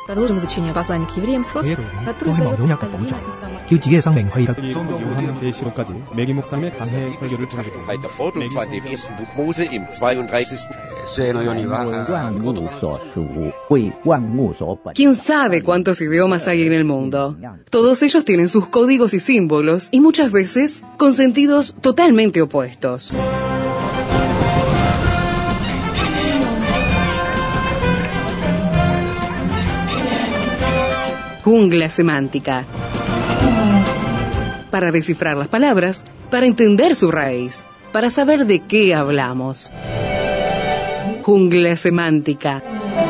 Продолжим изучение послания к евреям. который задает поколение из 길 성명 회의가 성도 요한 계시록까지 매기 목사님의 강해 설교를 찾아뵙고 Weiter fort, und zwar in dem ersten Buch Mose im 32. ¿Quién sabe cuántos idiomas hay en el mundo? Todos ellos tienen sus códigos y símbolos, y muchas veces con sentidos totalmente opuestos. Jungla semántica. Para descifrar las palabras, para entender su raíz, para saber de qué hablamos. Jungla semántica.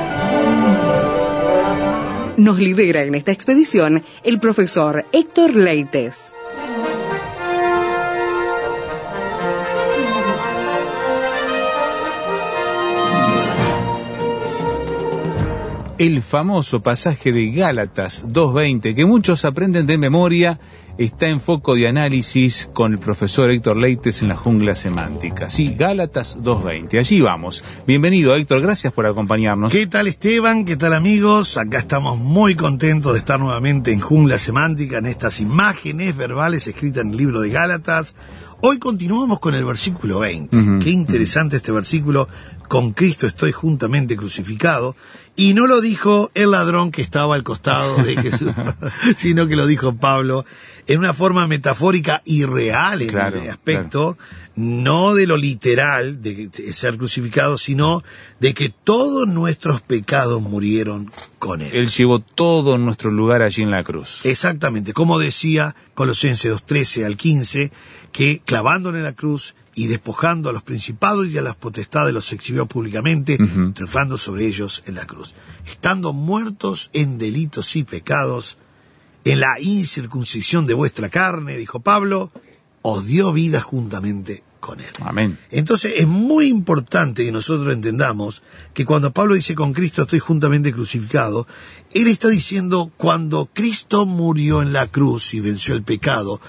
Nos lidera en esta expedición el profesor Héctor Leites. El famoso pasaje de Gálatas 2:20, que muchos aprenden de memoria, está en foco de análisis con el profesor Héctor Leites en la Jungla Semántica. Sí, Gálatas 2:20. Allí vamos. Bienvenido, Héctor. Gracias por acompañarnos. ¿Qué tal, Esteban? ¿Qué tal, amigos? Acá estamos muy contentos de estar nuevamente en Jungla Semántica, en estas imágenes verbales escritas en el libro de Gálatas. Hoy continuamos con el versículo 20. Qué interesante este versículo. Con Cristo estoy juntamente crucificado. Y no lo dijo el ladrón que estaba al costado de Jesús, sino que lo dijo Pablo en una forma metafórica y real en el aspecto, no de lo literal de ser crucificado, sino de que todos nuestros pecados murieron con Él. Él llevó todo nuestro lugar allí en la cruz. Exactamente, como decía Colosenses 2:13 al 15, que clavándole en la cruz y despojando a los principados y a las potestades los exhibió públicamente, triunfando sobre ellos en la cruz. Estando muertos en delitos y pecados, en la incircuncisión de vuestra carne, dijo Pablo, os dio vida juntamente con Él. Amén. Entonces es muy importante que nosotros entendamos que cuando Pablo dice con Cristo estoy juntamente crucificado, él está diciendo cuando Cristo murió en la cruz y venció el pecado,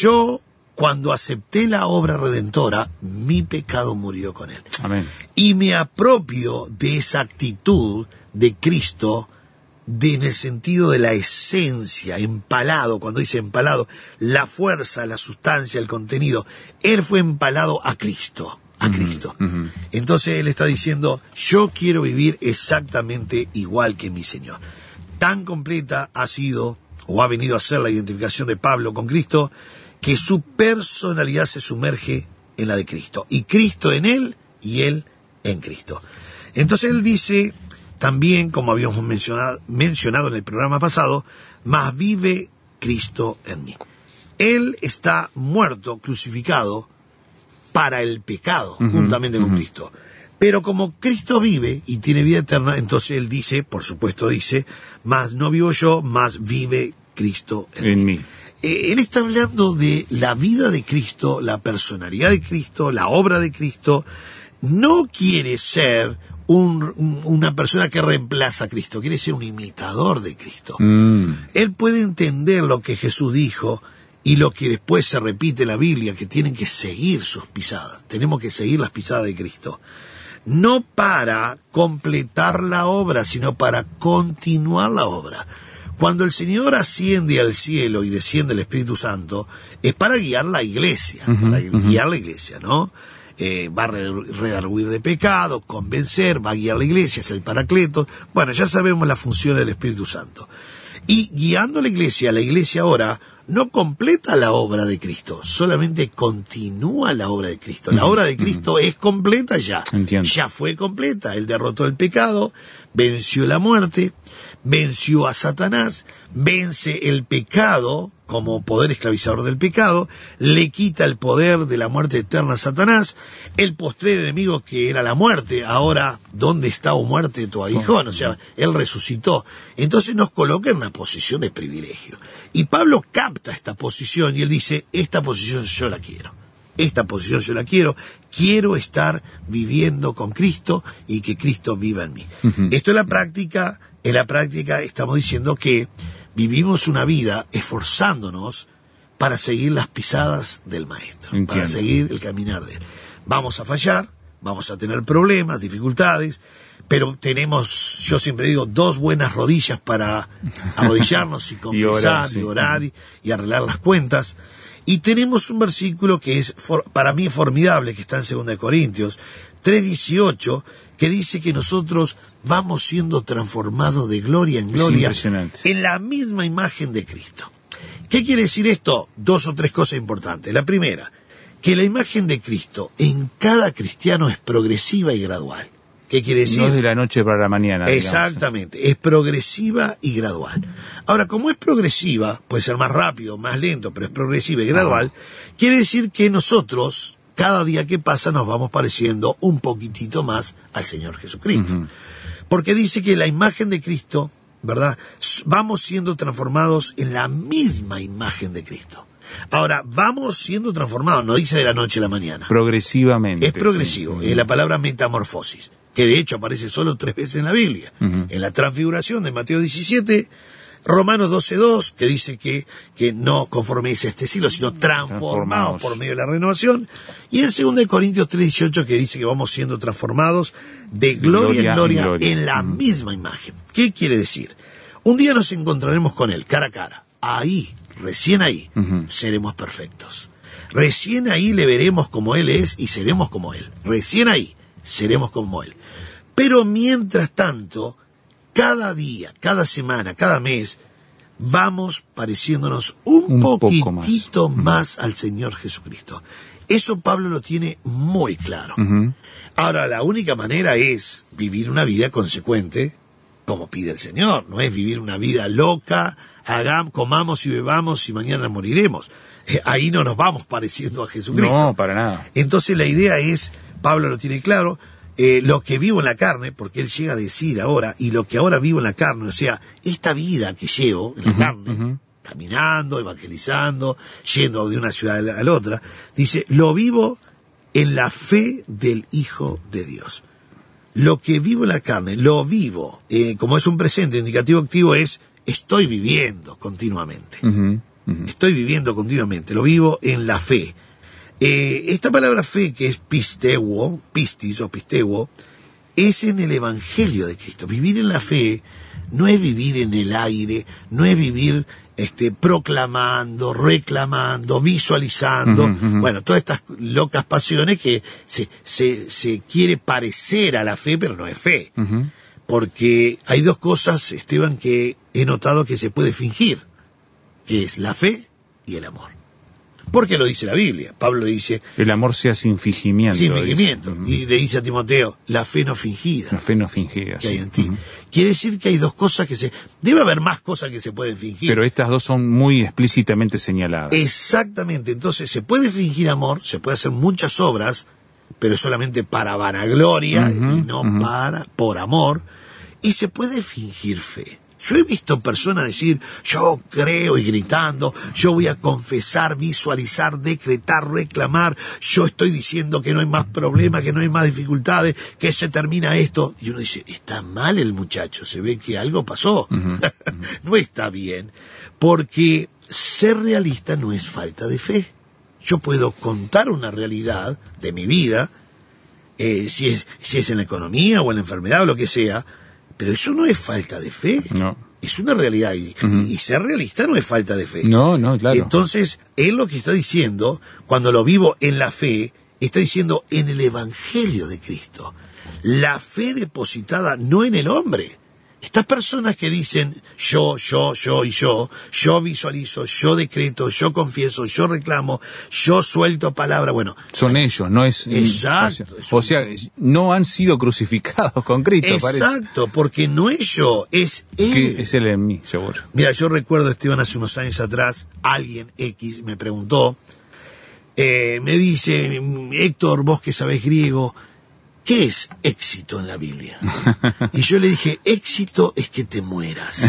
cuando acepté la obra redentora, mi pecado murió con Él. Amén. Y me apropio de esa actitud de Cristo, en el sentido de la esencia, empalado, cuando dice empalado, la fuerza, la sustancia, el contenido. Él fue empalado a Cristo, Cristo. Entonces Él está diciendo, yo quiero vivir exactamente igual que mi Señor. Tan completa ha sido, o ha venido a ser la identificación de Pablo con Cristo, que su personalidad se sumerge en la de Cristo, y Cristo en él, y él en Cristo. Entonces él dice, también, como habíamos mencionado en el programa pasado, más vive Cristo en mí. Él está muerto, crucificado, para el pecado, juntamente con Cristo. Pero como Cristo vive y tiene vida eterna, entonces él dice, por supuesto dice, más no vivo yo, más vive Cristo en mí. Él está hablando de la vida de Cristo, la personalidad de Cristo, la obra de Cristo. No quiere ser una persona que reemplaza a Cristo, quiere ser un imitador de Cristo. Él puede entender lo que Jesús dijo y lo que después se repite en la Biblia, que tienen que seguir sus pisadas. Tenemos que seguir las pisadas de Cristo. No para completar la obra, sino para continuar la obra. Cuando el Señor asciende al cielo y desciende el Espíritu Santo, es para guiar la iglesia, ¿no? Va a redarguir de pecado, convencer, va a guiar la iglesia, es el Paracleto. Bueno, ya sabemos la función del Espíritu Santo. Y guiando la iglesia ahora no completa la obra de Cristo, solamente continúa la obra de Cristo. La obra de Cristo es completa ya. Entiendo. Ya fue completa. Él derrotó el pecado, venció la muerte, venció a Satanás, vence el pecado como poder esclavizador del pecado, le quita el poder de la muerte eterna a Satanás, el postrer enemigo que era la muerte, ahora, ¿dónde está, oh muerte, tu aguijón? O sea, él resucitó. Entonces nos coloca en una posición de privilegio. Y Pablo capta esta posición y él dice, esta posición yo la quiero. Esta posición yo la quiero estar viviendo con Cristo y que Cristo viva en mí. Esto en la práctica estamos diciendo que vivimos una vida esforzándonos para seguir las pisadas del Maestro, para seguir el caminar de Él. Vamos a fallar, vamos a tener problemas, dificultades, pero tenemos, yo siempre digo, 2 buenas rodillas para arrodillarnos y confesar y orar y arreglar las cuentas. Y tenemos un versículo que es, para mí, formidable, que está en 2 Corintios 3:18, que dice que nosotros vamos siendo transformados de gloria en gloria en la misma imagen de Cristo. ¿Qué quiere decir esto? 2 o 3 cosas importantes. La primera, que la imagen de Cristo en cada cristiano es progresiva y gradual. ¿Qué quiere decir? No es de la noche para la mañana. Exactamente, digamos. Es progresiva y gradual. Ahora, como es progresiva, puede ser más rápido, más lento, pero es progresiva y gradual, quiere decir que nosotros, cada día que pasa, nos vamos pareciendo un poquitito más al Señor Jesucristo. Porque dice que la imagen de Cristo, ¿verdad? Vamos siendo transformados en la misma imagen de Cristo. Ahora, vamos siendo transformados, no dice de la noche a la mañana. Progresivamente. Es progresivo, es la palabra metamorfosis, que de hecho aparece solo 3 veces en la Biblia. En la transfiguración de Mateo 17, Romanos 12:2, que dice que no conforméis a este siglo, sino transformados por medio de la renovación. Y en 2 Corintios 3:18, que dice que vamos siendo transformados de gloria en gloria en la misma imagen. ¿Qué quiere decir? Un día nos encontraremos con Él, cara a cara. Ahí, recién ahí, seremos perfectos. Recién ahí le veremos como Él es y seremos como Él. Recién ahí seremos como Él. Pero mientras tanto, cada día, cada semana, cada mes, vamos pareciéndonos un poquitito más al Señor Jesucristo. Eso Pablo lo tiene muy claro. Ahora, la única manera es vivir una vida consecuente, como pide el Señor. No es vivir una vida loca, comamos y bebamos y mañana moriremos. Ahí no nos vamos pareciendo a Jesucristo. No, para nada. Entonces la idea es, Pablo lo tiene claro, lo que vivo en la carne, porque él llega a decir ahora, y lo que ahora vivo en la carne, o sea, esta vida que llevo en la carne, caminando, evangelizando, yendo de una ciudad a la otra, dice, lo vivo en la fe del Hijo de Dios. Lo que vivo en la carne, lo vivo, como es un presente indicativo activo, es estoy viviendo continuamente. Estoy viviendo continuamente, lo vivo en la fe. Esta palabra fe, que es pistis o pisteuo, es en el Evangelio de Cristo. Vivir en la fe no es vivir en el aire, no es vivir proclamando, reclamando, visualizando, bueno, todas estas locas pasiones que se quiere parecer a la fe, pero no es fe. Porque hay 2 cosas, Esteban, que he notado que se puede fingir, que es la fe y el amor. Porque lo dice la Biblia. Pablo le dice... El amor sea sin fingimiento. Sin fingimiento. Y le dice a Timoteo, la fe no fingida. La fe no fingida, que hay en ti. Quiere decir que hay 2 cosas que debe haber más cosas que se pueden fingir. Pero estas 2 son muy explícitamente señaladas. Exactamente. Entonces se puede fingir amor, se puede hacer muchas obras, pero solamente para vanagloria y no por amor. Y se puede fingir fe. Yo he visto personas decir, yo creo, y gritando, yo voy a confesar, visualizar, decretar, reclamar, yo estoy diciendo que no hay más problemas, que no hay más dificultades, que se termina esto. Y uno dice, está mal el muchacho, se ve que algo pasó. No está bien, porque ser realista no es falta de fe. Yo puedo contar una realidad de mi vida, si es en la economía o en la enfermedad o lo que sea, pero eso no es falta de fe. No. Es una realidad. Y ser realista no es falta de fe. No, claro. Entonces, él lo que está diciendo, cuando lo vivo en la fe, está diciendo en el Evangelio de Cristo. La fe depositada no en el hombre. Estas personas que dicen yo visualizo, yo decreto, yo confieso, yo reclamo, yo suelto palabra, bueno. Son ellos, no es... Exacto. O sea, no han sido crucificados con Cristo, exacto, parece. Exacto, porque no es yo, es Él. Que es Él en mí, seguro. Mira, yo recuerdo, Esteban, hace unos años atrás, alguien X me preguntó, me dice, Héctor, vos que sabés griego, ¿qué es éxito en la Biblia? Y yo le dije, éxito es que te mueras.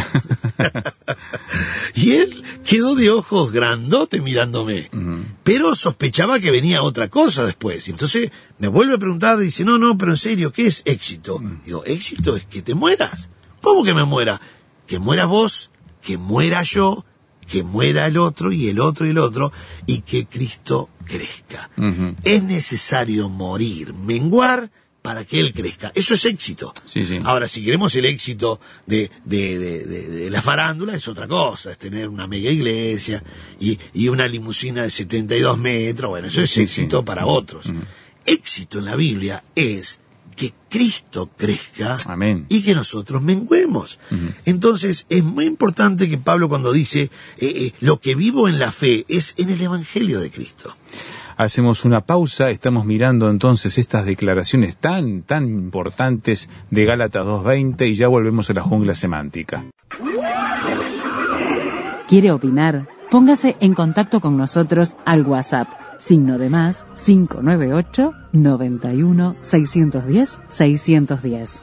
Y él quedó de ojos grandote mirándome, pero sospechaba que venía otra cosa después. Entonces me vuelve a preguntar, dice, no, pero en serio, ¿qué es éxito? Digo, éxito es que te mueras. ¿Cómo que me muera? Que mueras vos, que muera yo, que muera el otro y el otro y el otro, y que Cristo crezca. Es necesario morir, menguar, para que Él crezca. Eso es éxito. Sí, sí. Ahora, si queremos el éxito de la farándula, es otra cosa, es tener una mega iglesia y una limusina de 72 metros, bueno, eso es éxito para otros. Éxito en la Biblia es que Cristo crezca. Amén. Y que nosotros menguemos. Entonces, es muy importante que Pablo cuando dice, lo que vivo en la fe es en el Evangelio de Cristo. Hacemos una pausa, estamos mirando entonces estas declaraciones tan importantes de Gálatas 2:20 y ya volvemos a la jungla semántica. ¿Quiere opinar? Póngase en contacto con nosotros al WhatsApp, +, 598 91 610 610.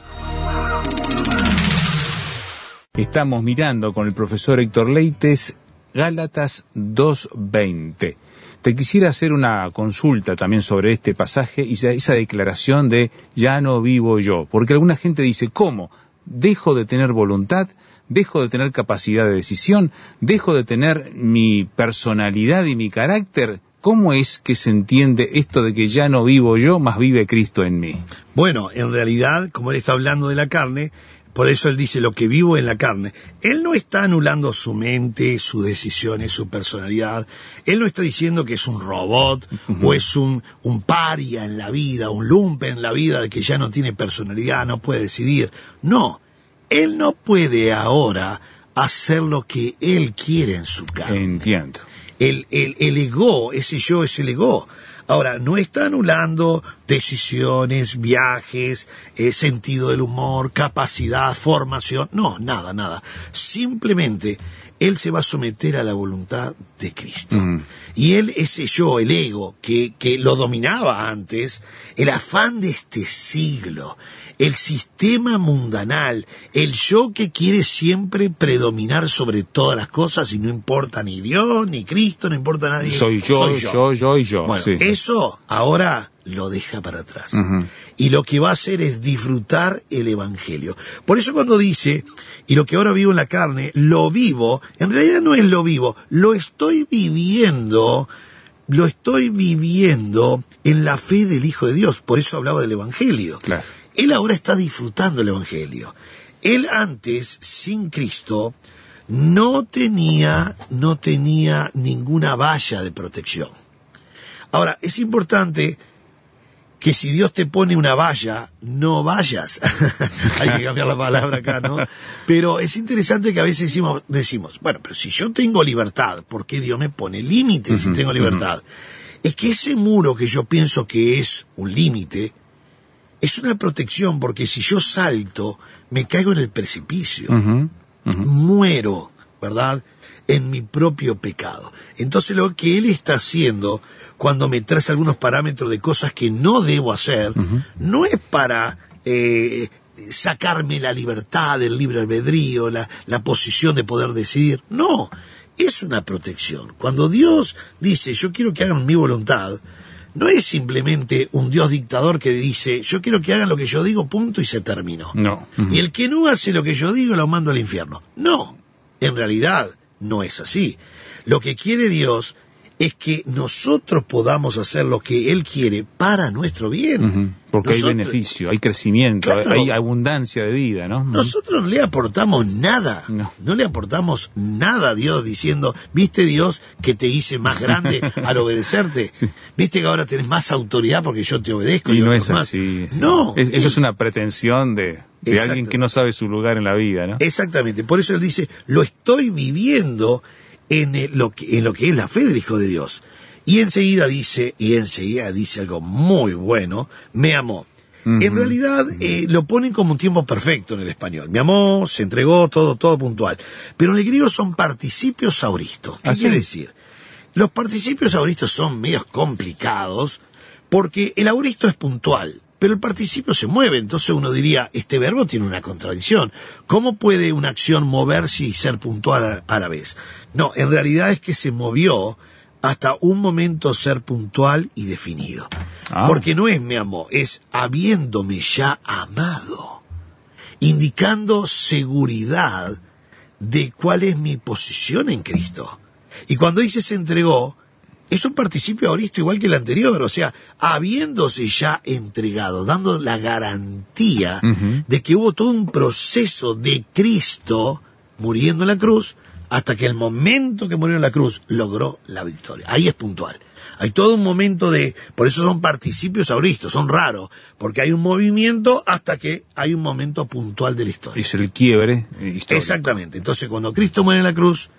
Estamos mirando con el profesor Héctor Leites Gálatas 2:20. Te quisiera hacer una consulta también sobre este pasaje y esa declaración de ya no vivo yo, porque alguna gente dice, ¿cómo? ¿Dejo de tener voluntad? ¿Dejo de tener capacidad de decisión? ¿Dejo de tener mi personalidad y mi carácter? ¿Cómo es que se entiende esto de que ya no vivo yo, más vive Cristo en mí? Bueno, en realidad, como él está hablando de la carne, por eso él dice lo que vivo en la carne. Él no está anulando su mente, sus decisiones, su personalidad. Él no está diciendo que es un robot o es un paria en la vida, un lumpen en la vida de que ya no tiene personalidad, no puede decidir. No, él no puede ahora hacer lo que él quiere en su carne. Entiendo. El ego, ese yo es el ego. Ahora, no está anulando decisiones, viajes, sentido del humor, capacidad, formación. No, nada. Simplemente, él se va a someter a la voluntad de Cristo. Y él, ese yo, el ego, que lo dominaba antes, el afán de este siglo, el sistema mundanal, el yo que quiere siempre predominar sobre todas las cosas y no importa ni Dios, ni Cristo, no importa nadie. Soy yo y yo. Bueno, sí. Eso ahora lo deja para atrás. Y lo que va a hacer es disfrutar el Evangelio. Por eso cuando dice, y lo que ahora vivo en la carne, lo vivo, en realidad no es lo vivo, lo estoy viviendo en la fe del Hijo de Dios. Por eso hablaba del Evangelio. Claro. Él ahora está disfrutando el Evangelio. Él antes, sin Cristo, no tenía ninguna valla de protección. Ahora, es importante que si Dios te pone una valla, no vayas. Hay que cambiar la palabra acá, ¿no? Pero es interesante que a veces decimos, bueno, pero si yo tengo libertad, ¿por qué Dios me pone límites si tengo libertad? Es que ese muro que yo pienso que es un límite, es una protección, porque si yo salto, me caigo en el precipicio. Muero, ¿verdad?, en mi propio pecado. Entonces lo que él está haciendo, cuando me trae algunos parámetros de cosas que no debo hacer, no es para sacarme la libertad, el libre albedrío, la posición de poder decidir. No, es una protección. Cuando Dios dice, yo quiero que hagan mi voluntad, no es simplemente un Dios dictador que dice, yo quiero que hagan lo que yo digo, punto, y se terminó. No. Y el que no hace lo que yo digo, lo mando al infierno. No, en realidad no es así. Lo que quiere Dios es que nosotros podamos hacer lo que Él quiere para nuestro bien. Porque hay beneficio, hay crecimiento, claro, hay abundancia de vida, ¿no? Nosotros no le aportamos nada, no le aportamos nada a Dios diciendo, ¿viste Dios que te hice más grande al obedecerte? Sí. ¿Viste que ahora tenés más autoridad porque yo te obedezco? Y no es así. No. Eso es una pretensión de alguien que no sabe su lugar en la vida, ¿no? Exactamente, por eso Él dice, lo estoy viviendo en lo que es la fe del Hijo de Dios. Y enseguida dice algo muy bueno, me amó. En realidad lo ponen como un tiempo perfecto en el español. Me amó, se entregó, todo puntual. Pero en el griego son participios auristos. ¿Qué quiere decir? Los participios auristos son medios complicados porque el auristo es puntual, pero el participio se mueve. Entonces uno diría, este verbo tiene una contradicción. ¿Cómo puede una acción moverse y ser puntual a la vez? No, en realidad es que se movió hasta un momento ser puntual y definido. Porque no es me amó, es habiéndome ya amado, indicando seguridad de cuál es mi posición en Cristo. Y cuando dice se entregó, es un participio aoristo igual que el anterior, o sea, habiéndose ya entregado, dando la garantía de que hubo todo un proceso de Cristo muriendo en la cruz, hasta que el momento que murió en la cruz logró la victoria. Ahí es puntual. Hay todo un momento por eso son participios auristos, son raros, porque hay un movimiento hasta que hay un momento puntual de la historia. Es el quiebre histórico. Exactamente. Entonces, cuando Cristo muere en la cruz,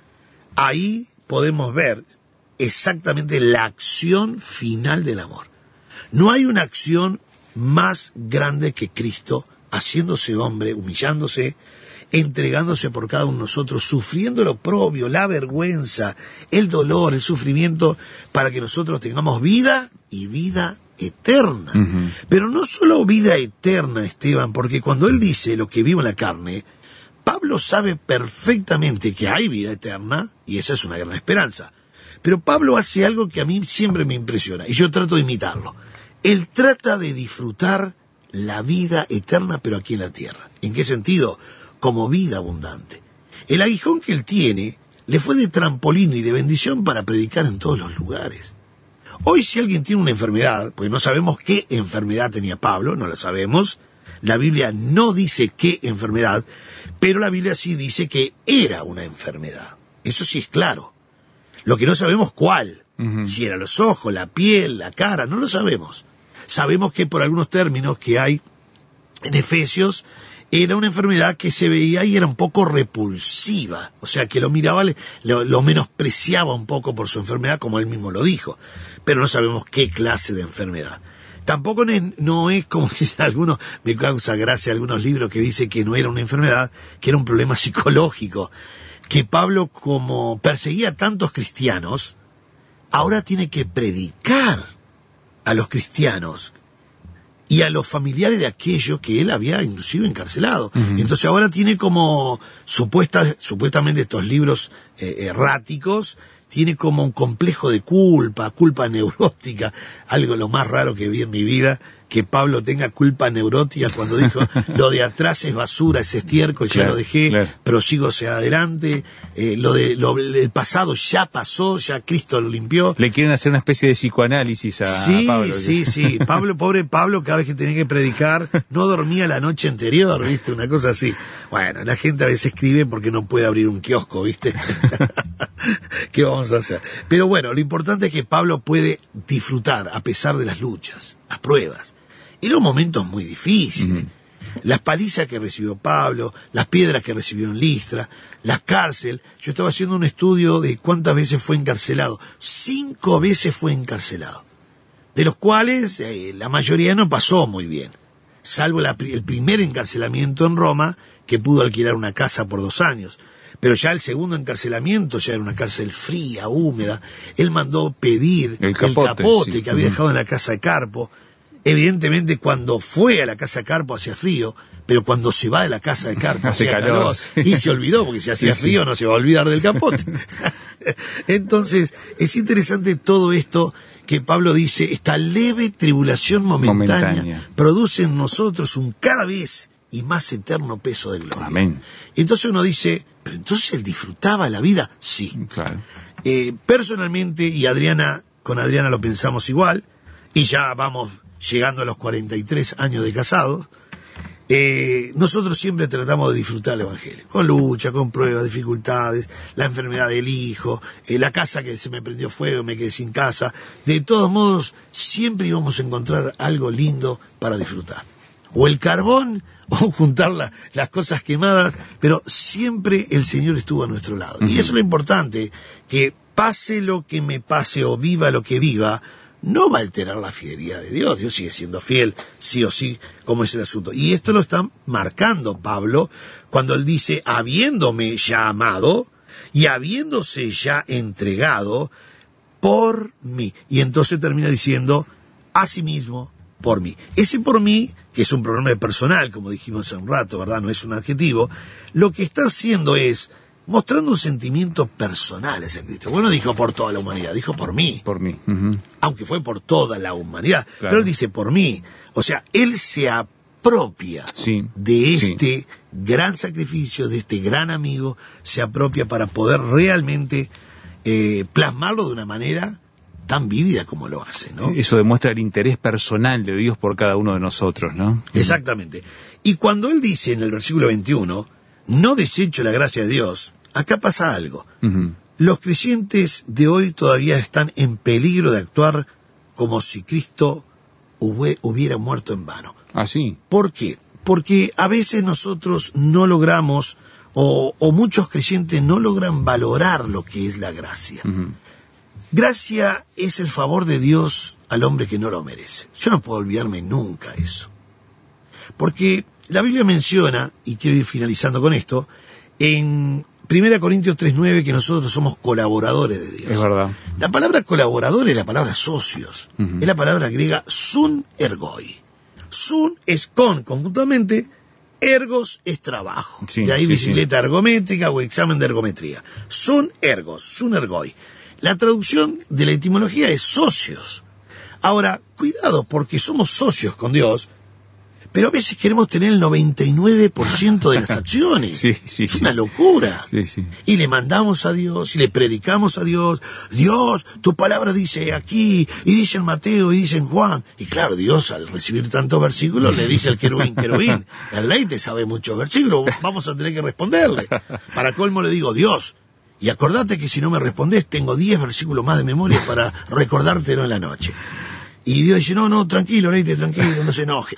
ahí podemos ver exactamente la acción final del amor. No hay una acción más grande que Cristo haciéndose hombre, humillándose, entregándose por cada uno de nosotros, sufriendo lo propio, la vergüenza, el dolor, el sufrimiento, para que nosotros tengamos vida y vida eterna. Pero no solo vida eterna, Esteban, porque cuando él dice lo que vivo en la carne, Pablo sabe perfectamente que hay vida eterna, y esa es una gran esperanza. Pero Pablo hace algo que a mí siempre me impresiona, y yo trato de imitarlo. Él trata de disfrutar la vida eterna, pero aquí en la tierra. ¿En qué sentido? Como vida abundante. El aguijón que él tiene le fue de trampolín y de bendición para predicar en todos los lugares. Hoy si alguien tiene una enfermedad, pues no sabemos qué enfermedad tenía Pablo, no la sabemos, la Biblia no dice qué enfermedad, pero la Biblia sí dice que era una enfermedad. Eso sí es claro. Lo que no sabemos cuál, si era los ojos, la piel, la cara, no lo sabemos. Sabemos que por algunos términos que hay en Efesios, era una enfermedad que se veía y era un poco repulsiva, o sea que lo miraba, lo menospreciaba un poco por su enfermedad, como él mismo lo dijo, pero no sabemos qué clase de enfermedad. Tampoco no es como dicen algunos, me causa gracia algunos libros que dicen que no era una enfermedad, que era un problema psicológico, que Pablo, como perseguía a tantos cristianos, ahora tiene que predicar a los cristianos y a los familiares de aquellos que él había inclusive encarcelado. Entonces ahora tiene como supuestamente estos libros erráticos, tiene como un complejo de culpa neurótica, algo lo más raro que vi en mi vida, que Pablo tenga culpa neurótica cuando dijo, lo de atrás es basura, es estiércol, ya lo dejé, prosigo hacia adelante, el pasado ya pasó, ya Cristo lo limpió. Le quieren hacer una especie de psicoanálisis a Pablo. Sí, pobre Pablo, cada vez que tenía que predicar, no dormía la noche anterior, ¿viste? Una cosa así. Bueno, la gente a veces escribe porque no puede abrir un kiosco, ¿viste? ¿Qué vamos a hacer? Pero bueno, lo importante es que Pablo puede disfrutar a pesar de las luchas, las pruebas y los momentos muy difíciles. Las palizas que recibió Pablo, las piedras que recibió en Listra, la cárcel. Yo estaba haciendo un estudio de cuántas veces fue encarcelado. 5 veces fue encarcelado, de los cuales la mayoría no pasó muy bien, salvo el primer encarcelamiento en Roma, que pudo alquilar una casa por 2 años. Pero ya el segundo encarcelamiento ya era una cárcel fría, húmeda. Él mandó pedir el capote que había dejado en la casa de Carpo. Evidentemente cuando fue a la casa de Carpo hacía frío, pero cuando se va de la casa de Carpo hace calor. Y se olvidó, porque si hacía frío no se va a olvidar del capote. Entonces es interesante todo esto que Pablo dice, esta leve tribulación momentánea produce en nosotros un cada vez y más eterno peso de gloria. Amén. Entonces uno dice, pero entonces él disfrutaba la vida. Sí. Claro. Personalmente, y con Adriana lo pensamos igual, y ya vamos llegando a los 43 años de casados, nosotros siempre tratamos de disfrutar el Evangelio, con lucha, con pruebas, dificultades, la enfermedad del hijo, la casa que se me prendió fuego, me quedé sin casa. De todos modos, siempre íbamos a encontrar algo lindo para disfrutar. O el carbón, o juntar las cosas quemadas, pero siempre el Señor estuvo a nuestro lado. Y eso es lo importante, que pase lo que me pase o viva lo que viva, no va a alterar la fidelidad de Dios. Dios sigue siendo fiel, sí o sí, como es el asunto. Y esto lo está marcando Pablo cuando él dice, habiéndome ya amado y habiéndose ya entregado por mí. Y entonces termina diciendo, asimismo, por mí. Ese por mí, que es un pronombre personal, como dijimos hace un rato, ¿verdad? No es un adjetivo. Lo que está haciendo es mostrando un sentimiento personal hacia Cristo. Bueno, dijo por toda la humanidad, dijo por mí. Por mí. Aunque fue por toda la humanidad. Claro. Pero él dice por mí. O sea, él se apropia de este gran sacrificio, de este gran amigo, se apropia para poder realmente plasmarlo de una manera tan vívida como lo hace, ¿no? Eso demuestra el interés personal de Dios por cada uno de nosotros, ¿no? Exactamente. Y cuando él dice en el versículo 21, no desecho la gracia de Dios, acá pasa algo. Uh-huh. Los creyentes de hoy todavía están en peligro de actuar como si Cristo hubiera muerto en vano. ¿Ah, sí? ¿Por qué? Porque a veces nosotros no logramos, o muchos creyentes no logran valorar lo que es la gracia. Uh-huh. Gracia es el favor de Dios al hombre que no lo merece. Yo no puedo olvidarme nunca eso. Porque la Biblia menciona, y quiero ir finalizando con esto, en 1 Corintios 3:9, que nosotros somos colaboradores de Dios. Es verdad. La palabra colaborador es la palabra socios. Uh-huh. Es la palabra griega sun ergoi. Sun es con, conjuntamente, ergos es trabajo. Sí, de ahí sí, bicicleta ergométrica o examen de ergometría. Sun ergos, sun ergoi. La traducción de la etimología es socios. Ahora, cuidado, porque somos socios con Dios, pero a veces queremos tener el 99% de las acciones. Sí. Es una locura. Sí. Y le mandamos a Dios, y le predicamos a Dios. Dios, tu palabra dice aquí, y dice en Mateo, y dice en Juan. Y claro, Dios, al recibir tantos versículos, le dice al querubín. El ley te sabe muchos versículos, vamos a tener que responderle. Para colmo le digo, Dios, y acordate que si no me respondés, tengo 10 versículos más de memoria para recordártelo en la noche. Y Dios dice, no, tranquilo, Leite, tranquilo, no se enoje.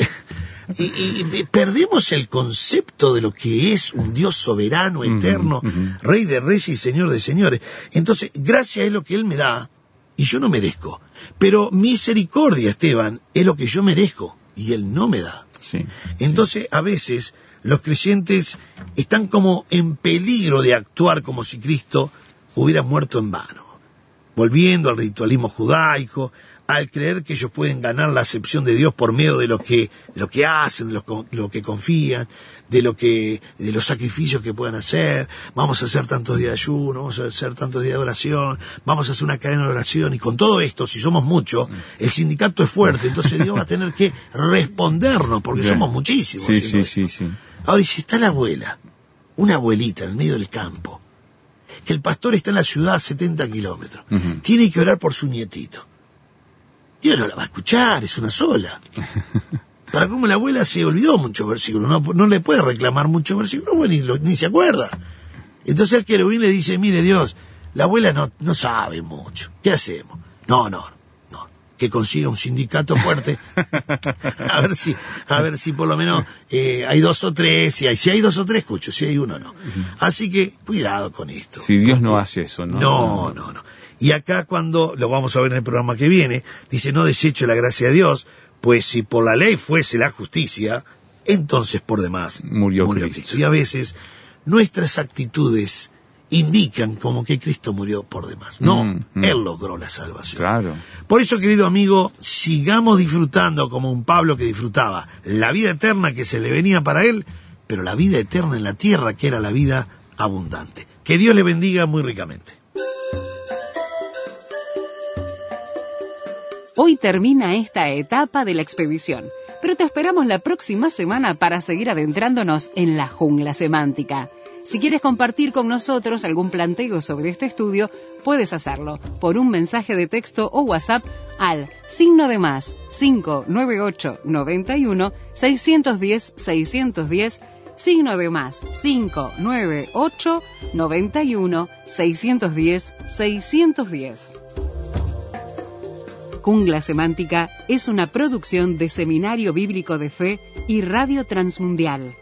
Y perdemos el concepto de lo que es un Dios soberano, eterno, Rey de reyes y Señor de señores. Entonces, gracia es lo que Él me da, y yo no merezco. Pero misericordia, Esteban, es lo que yo merezco, y Él no me da. Sí. Entonces, a veces, los creyentes están como en peligro de actuar como si Cristo hubiera muerto en vano. Volviendo al ritualismo judaico, al creer que ellos pueden ganar la acepción de Dios por medio de lo que hacen, de lo que confían, de los sacrificios que puedan hacer. Vamos a hacer tantos días de ayuno, vamos a hacer tantos días de oración, vamos a hacer una cadena de oración, y con todo esto, si somos muchos, el sindicato es fuerte, entonces Dios va a tener que respondernos, porque somos muchísimos. Sí. Ahora, y si está la abuela, una abuelita en el medio del campo, que el pastor está en la ciudad a 70 kilómetros, tiene que orar por su nietito, Dios no la va a escuchar, es una sola. Para como la abuela se olvidó muchos versículos, no le puede reclamar muchos versículos, bueno, ni se acuerda. Entonces el querubín le dice, mire Dios, la abuela no sabe mucho, ¿qué hacemos? No, que consiga un sindicato fuerte, a ver si por lo menos hay 2 o 3, si hay 2 o 3 escucho, si hay uno no. Así que cuidado con esto. Si Dios no hace eso, ¿no? No. Y acá, cuando lo vamos a ver en el programa que viene, dice, no desecho la gracia de Dios, pues si por la ley fuese la justicia, entonces por demás murió Cristo. Y a veces nuestras actitudes indican como que Cristo murió por demás. No, Él logró la salvación. Claro. Por eso, querido amigo, sigamos disfrutando como un Pablo que disfrutaba la vida eterna que se le venía para él, pero la vida eterna en la tierra, que era la vida abundante. Que Dios le bendiga muy ricamente. Hoy termina esta etapa de la expedición, pero te esperamos la próxima semana para seguir adentrándonos en la jungla semántica. Si quieres compartir con nosotros algún planteo sobre este estudio, puedes hacerlo por un mensaje de texto o WhatsApp al +, 598 91 610 610, +, 598 91 610 610. Jungla Semántica es una producción de Seminario Bíblico de Fe y Radio Transmundial.